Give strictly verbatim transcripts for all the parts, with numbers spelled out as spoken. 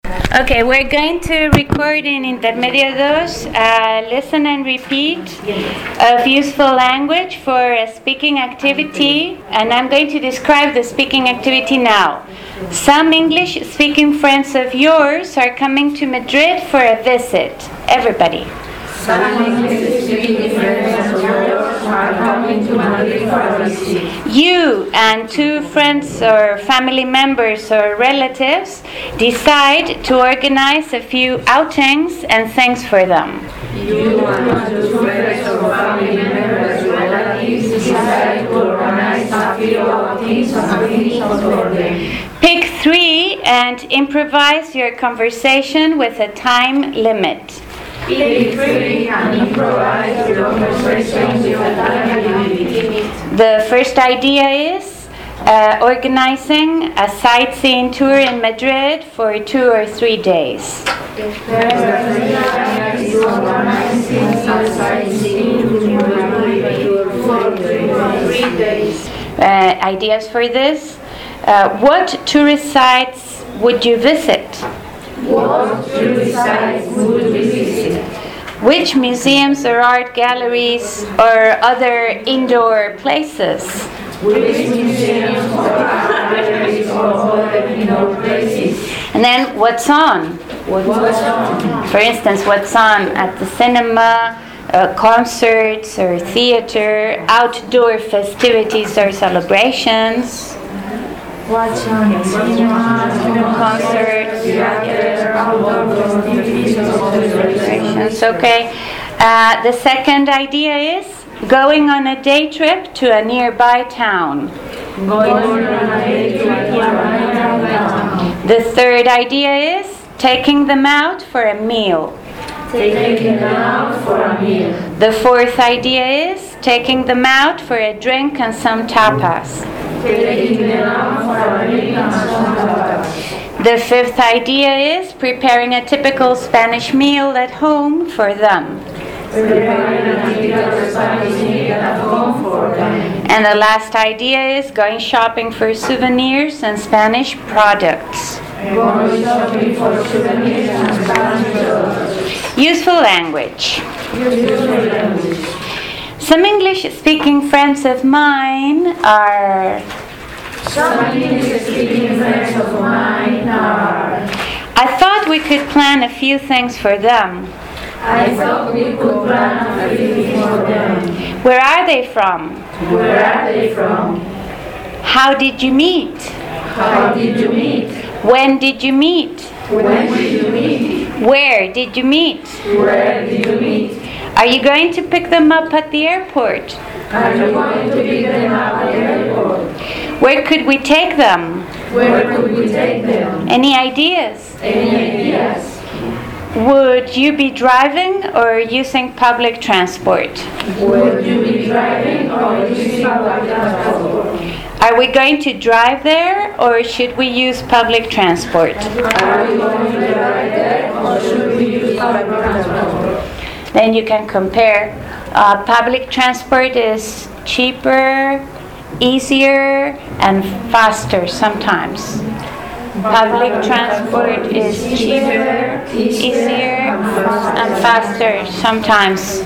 Okay, we're going to record in Intermedio dos, uh, listen and repeat of useful language for a speaking activity, and I'm going to describe the speaking activity now. Some English-speaking friends of yours are coming to Madrid for a visit. Everybody. Some English-speaking friends of yours are coming to Madrid for a visit. You and two friends or family members or relatives decide to organize a few outings and things for them. You and two friends or family members or relatives decide to organize a few outings and things for them. Pick three and improvise your conversation with a time limit. Pick three and improvise your conversation with a time limit. The first idea is uh, organizing a sightseeing tour in Madrid for two or three days. The first idea is organizing a sightseeing tour in Madrid for two or three days. Uh, ideas for this? Uh, what tourist sites would you visit? What tourist sites would we visit? Which museums or art galleries or other indoor places? Which museums or art galleries or other indoor places? And then what's on? What's on? For instance, what's on at the cinema, uh, concerts or theater, outdoor festivities or celebrations. What's on in cinema, Concerts, theater, outdoor festivities or celebrations? Okay. Uh, the second idea is going on a day trip to a nearby town. Going on a day trip to a nearby town. The third idea is taking them out for a meal. Taking them out for a meal. The fourth idea is taking them out for a drink and some tapas. Taking them out for a drink and some tapas. The fifth idea is preparing a typical Spanish meal at home for them. Preparing a typical Spanish meal at home for them. And the last idea is going shopping for souvenirs and Spanish products. Going shopping for souvenirs and Spanish products. Useful language. Useful language. Some English-speaking friends of mine are... Some English-speaking friends of mine are... I thought we could plan a few things for them. I thought we could plan a few things for them. Where are they from? Where are they from? How did you meet? How did you meet? When did you meet? When did you meet? Where did you meet? Where did you meet? Are you going to pick them up at the airport? Are you going to pick them up at the airport? Where could we take them? Where could we take them? Any ideas? Any ideas? Would you be driving or using public transport? Would you be driving or using public transport? Are we going to drive there or should we use public transport? Are we going to drive there or should we use public transport? Then you can compare. Uh, public transport is cheaper, easier, and faster sometimes. Public transport is cheaper, easier, and faster sometimes.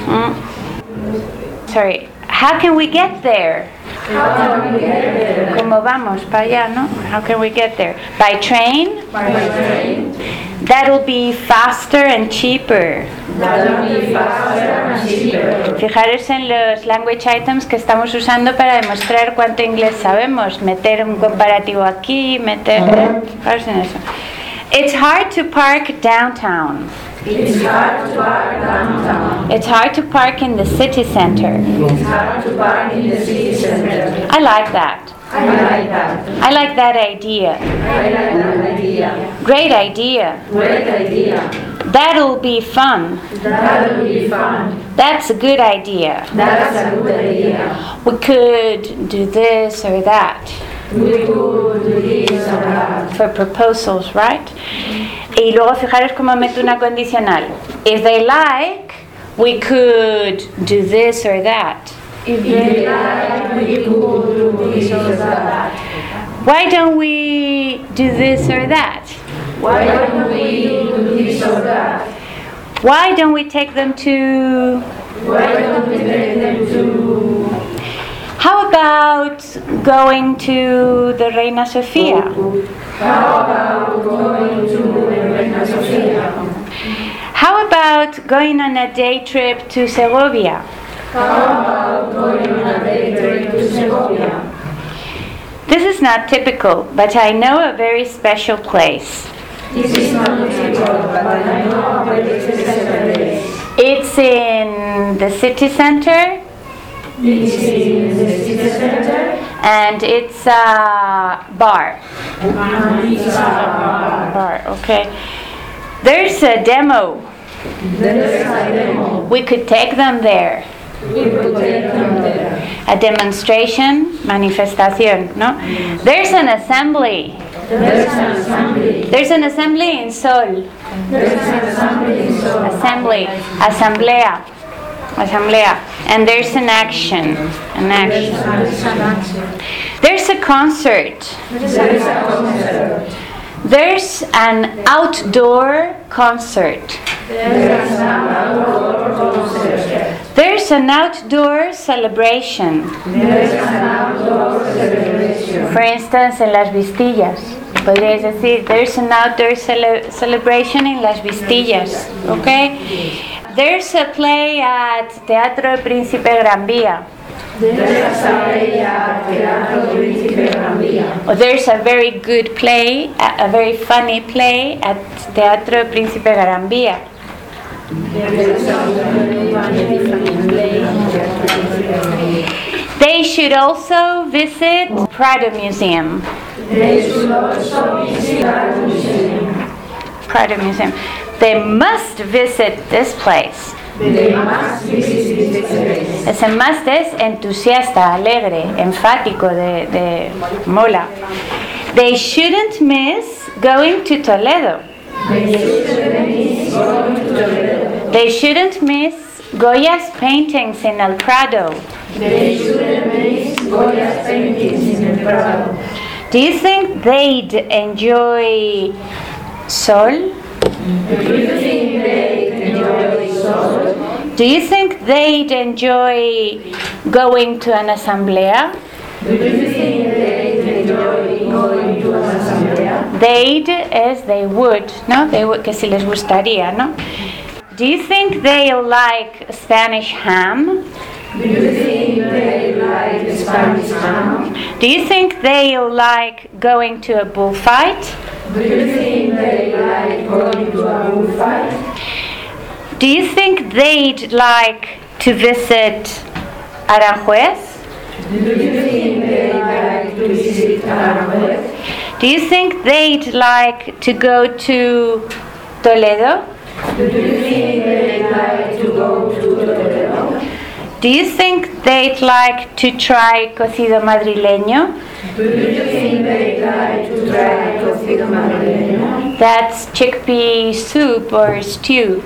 Mm. Sorry. How can we get there? How can we get there? ¿Cómo vamos para allá, no? How can we get there? By train? By train. That'll be faster and cheaper. That'll be faster and cheaper. Fijaros en los language items que estamos usando para demostrar cuánto inglés sabemos. Meter un comparativo aquí, meter... Fijaros en eso. It's hard to park downtown. It's hard to park downtown. It's hard to park in the city center. It's hard to park in the city center. I like that. I like that. I like that idea. I like that idea. Great idea. Great idea. That'll be fun. That'll be fun. That's a good idea. That's a good idea. We could do this or that. We could do this or that. For proposals, right? Y luego fijaros cómo meto una condicional. If they like, we could do this or that. If they like, we could do this or that. Why don't we do this or that? Why don't we do this or that? Why don't we take them to... Why don't we take them to... How about going to the Reina Sofia? How about going to the Reina Sofia? How about going on a day trip to Segovia? How about going on a day trip to Segovia? This is not typical, but I know a very special place. This is not typical, but I know a very special place. It's in the city center. It's in the city center. And it's a bar. And it's a bar. Bar, okay. There's a demo. There's a demo. We could take them there. We could take them there. A demonstration, manifestación, no? There's an assembly. There's an assembly. There's an assembly in Sol. There's an assembly in Sol. Assembly, asamblea, asamblea. And there's an action, an action. There's a concert. There's a concert. There's an outdoor concert. There's an outdoor concert. There's an outdoor celebration. There's an outdoor celebration. For instance, en Las Vistillas. Podríais decir, there's an outdoor cele- celebration in Las Vistillas. Okay? There's a play at Teatro Príncipe Gran Vía. There's a play at Teatro Príncipe Gran Vía. Or there's a very good play, a, a very funny play at Teatro Príncipe Gran Vía. They should also visit Prado Museum. They should also visit Prado Museum. Prado Museum. They must visit this place. They must visit this place. Ese must es entusiasta, alegre, enfático, de, de mola. They shouldn't miss going to Toledo. They shouldn't miss going to Toledo. They shouldn't miss Goya's paintings in El Prado. They shouldn't miss Goya's paintings in El Prado. Do you think they'd enjoy Sol? Do you think they'd enjoy Sol? Do you think they'd enjoy going to an asamblea? Do you think they'd enjoy going to an asamblea? They'd as they would, ¿no? They would, que si les gustaría, ¿no? Do you think they'll like Spanish ham? Do you think they like Spanish ham? Do you think they'll like going to a bullfight? Do you think they like going to a bullfight? Do you think they'd like to visit Aranjuez? Do you think they like to visit Aranjuez? Do you think they'd like to go to Toledo? Do you think they like to go to Toledo? Do you think they'd like to try cocido madrileño? Do you think they'd like to try cocido madrileño? That's chickpea soup or stew.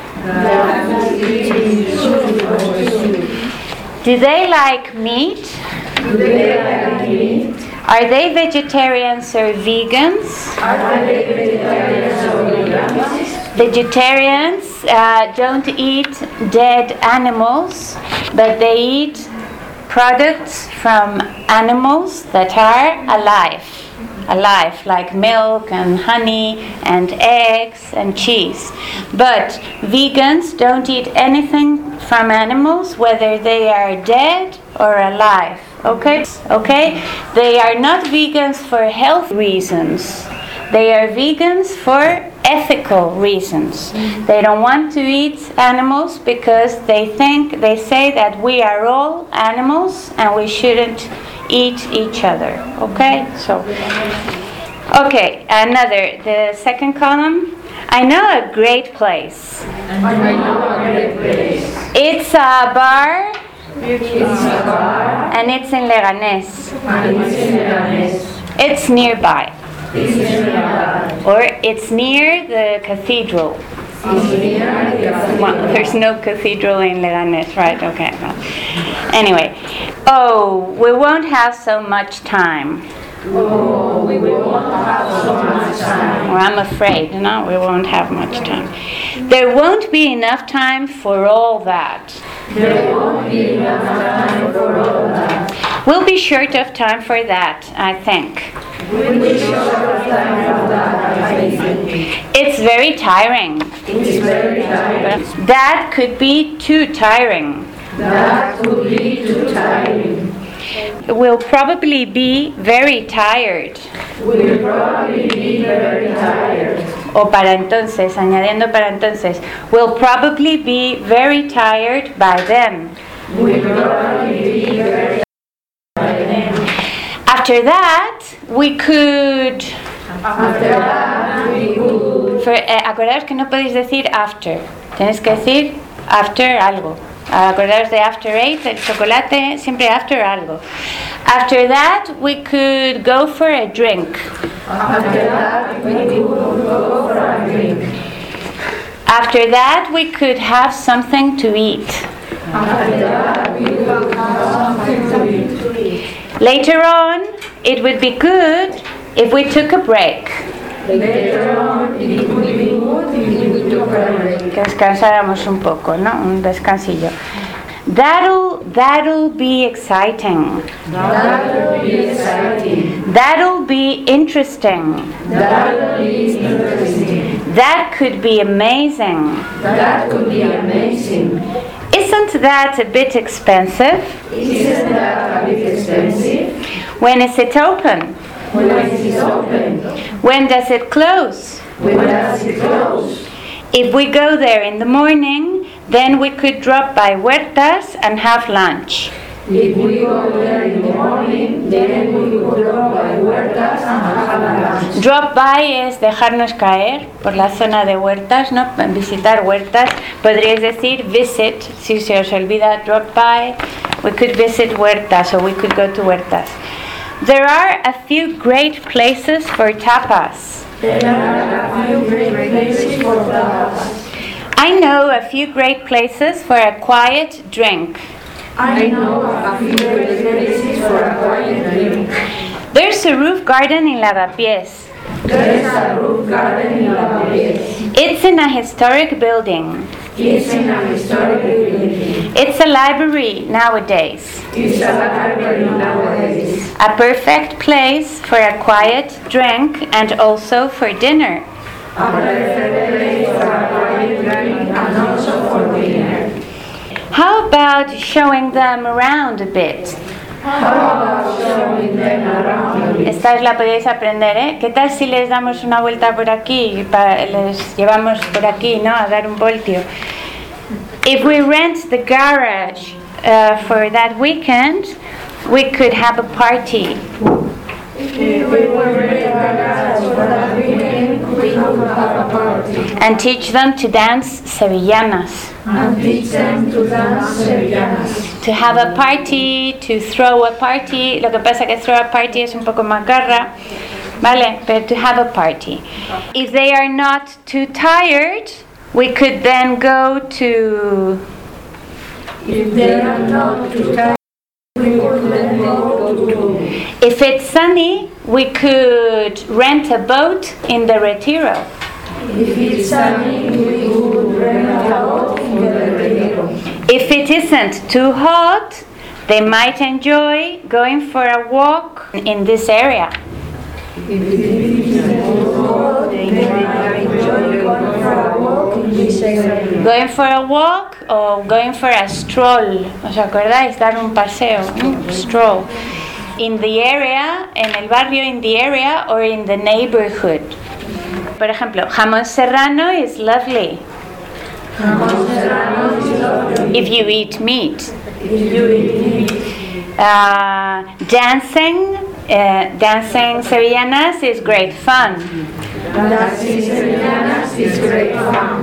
That's chickpea soup or stew. Do they like meat? Do they like meat? Are they vegetarians or vegans? Are they vegetarians or vegans? Vegetarians uh, don't eat dead animals, but they eat products from animals that are alive. Alive, like milk and honey and eggs and cheese. But vegans don't eat anything from animals, whether they are dead or alive. Okay? Okay? They are not vegans for health reasons. They are vegans for ethical reasons. They don't want to eat animals because they think, they say that we are all animals and we shouldn't eat each other. Okay? So, okay, another, the second column. I know a great place. I know a great place. It's a bar. It's a bar. And it's in Leganés. And it's in Leganés. It's nearby. It's nearby. Or it's near the cathedral. It's near the cathedral. Well, there's no cathedral in Leganés, right? Okay. Well. Anyway, oh, we won't have so much time. Oh, we won't have so much time. Or I'm afraid, no, we won't have much time. There won't be enough time for all that. There won't be enough time for all that. We'll be short of time for that, I think. We'll be short of time for that, I think. It's very tiring. It's very tiring. That could be too tiring. That could be too tiring. We'll probably be very tired. We'll probably be very tired. O para entonces, añadiendo para entonces, we'll probably be very tired by then. We'll probably be very tired by then. After that, we could... After that, we could... For, eh, acordaos que no podéis decir after. Tenéis que decir after algo. Acordaos de after eight, el chocolate, siempre after algo. After that, we could go for a drink. After that, we could go for a drink. After that, we could have something to eat. After that, we could have something to eat. Later on, it would be good if we took a break. Later on, it would be good if we took a break. Que descansáramos un poco, ¿no? Un descansillo. That'll, that'll be exciting. That'll be exciting. That'll be interesting. That'll be interesting. That could be amazing. That could be amazing. Isn't that a bit expensive? Isn't that a bit expensive? When is it open? When it is open? When does it close? When does it close? If we go there in the morning, then we could drop by Huertas and have lunch. If we go there in the morning, then we could drop by Huertas and have lunch. Drop by es dejarnos caer por la zona de Huertas, ¿no? Visitar Huertas. Podríais decir visit, si se os olvida drop by. We could visit Huertas, or we could go to Huertas. There are a few great places for tapas. There are a few great places for tapas. I know a few great places for a quiet drink. I know a few great places for a quiet drink. There's a roof garden in Lavapiés. There's a roof garden in Lavapiés. It's in a historic building. It's in a historic building. It's a library nowadays. It's a library nowadays. A perfect place for a quiet drink and also for dinner. A perfect place for a quiet drink and also for dinner. How about showing them around a bit? How about showing them around a bit? Esta es la podéis aprender, ¿eh? ¿Qué tal si les damos una vuelta por aquí? Pa- les llevamos por aquí, ¿no? A dar un voltio. If we rent the garage uh, for that weekend, we could have a party. If we were ready for that weekend, we could have a party. And teach them to dance sevillanas. And teach them to dance sevillanas. To have a party, to throw a party. Lo que pasa que throw a party es un poco macarra, ¿vale? But to have a party. If they are not too tired, we could then go to... If they are not too tired, we could then go to... If it's sunny, we could rent a boat in the Retiro. If it's sunny, we could rent a boat in the Retiro. If it isn't too hot, they might enjoy going for a walk in this area. If it isn't too hot, they might enjoy going for a walk in this area. Going for a walk or going for a stroll. ¿Os acordáis? Dar un paseo. ¿No? Stroll. In the area, en el barrio, in the area, or in the neighborhood. Por ejemplo, jamón serrano is lovely. Jamón serrano is lovely. If you eat meat. If you eat meat. Uh, dancing, uh, dancing sevillanas is great fun. Dancing sevillanas is great fun.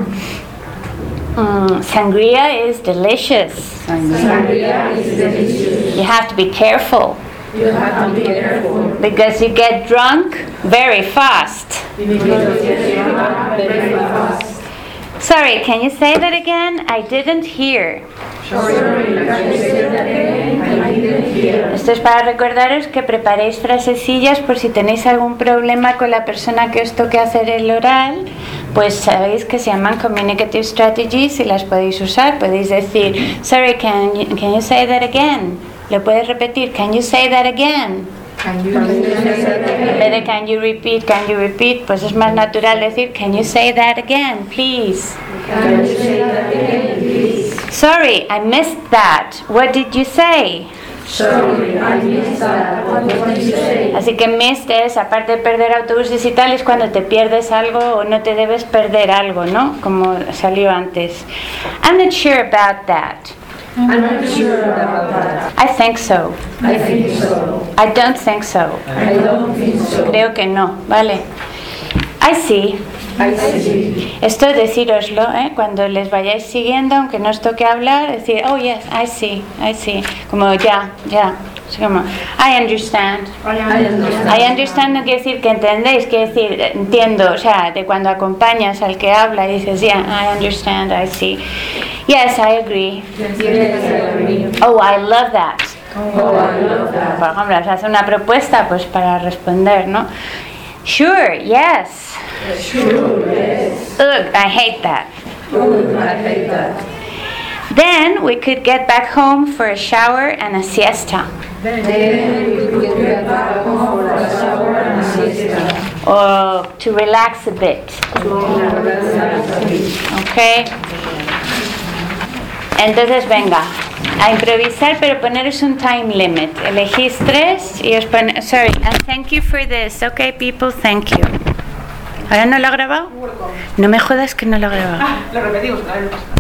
Mm, sangria is delicious. Sangria is delicious. You have to be careful You have to be careful because you get drunk very fast. because you get drunk very fast. Sorry, can you say that again? I didn't hear. Sorry, can you say that again? I didn't hear. Esto es para recordaros que preparéis frasecillas por si tenéis algún problema con la persona que os toque hacer el oral, pues sabéis que se llaman communicative strategies y las podéis usar. Podéis decir, sorry, can you, can you say that again? Lo puedes repetir, can you say that again? Can you say that again? En vez de can you repeat, can you repeat, pues es más natural decir, can you say that again, please? Can you say that again, please? Sorry, I missed that. What did you say? Sorry, I missed that. What did you say? Así que missed es, aparte de perder autobuses y tal, es cuando te pierdes algo o no te debes perder algo, ¿no? Como salió antes. I'm not sure about that. I'm not sure about that. I think so. I think so. I don't think so. I don't think so. Creo que no, ¿vale? I see. I see. Esto decíroslo, ¿eh? Cuando les vayáis siguiendo, aunque no os toque hablar, decir, oh yes, I see, I see. Como ya, ya. Así como, I understand. I understand. I understand no quiere decir que entendéis, quiere decir entiendo, o sea, de cuando acompañas al que habla y dices, yeah, I understand, I see. Yes, I agree. Yes, I agree. Oh, I love that. Oh, I love that. Por ejemplo, os hace una propuesta pues para responder, ¿no? Sure, yes. Sure, yes. Ugh, I hate that. Oh, I hate that. Then we could get back home for a shower and a siesta. Then we could get back home for a shower and a siesta. Or to relax a bit. Okay. Entonces venga, a improvisar, pero poneros un time limit. Elegís tres y os ponéis. Sorry, and thank you for this. Okay, people, thank you. ¿Ahora no lo ha grabado? No me jodas que no lo ha grabado. Ah, lo repetimos, a ver.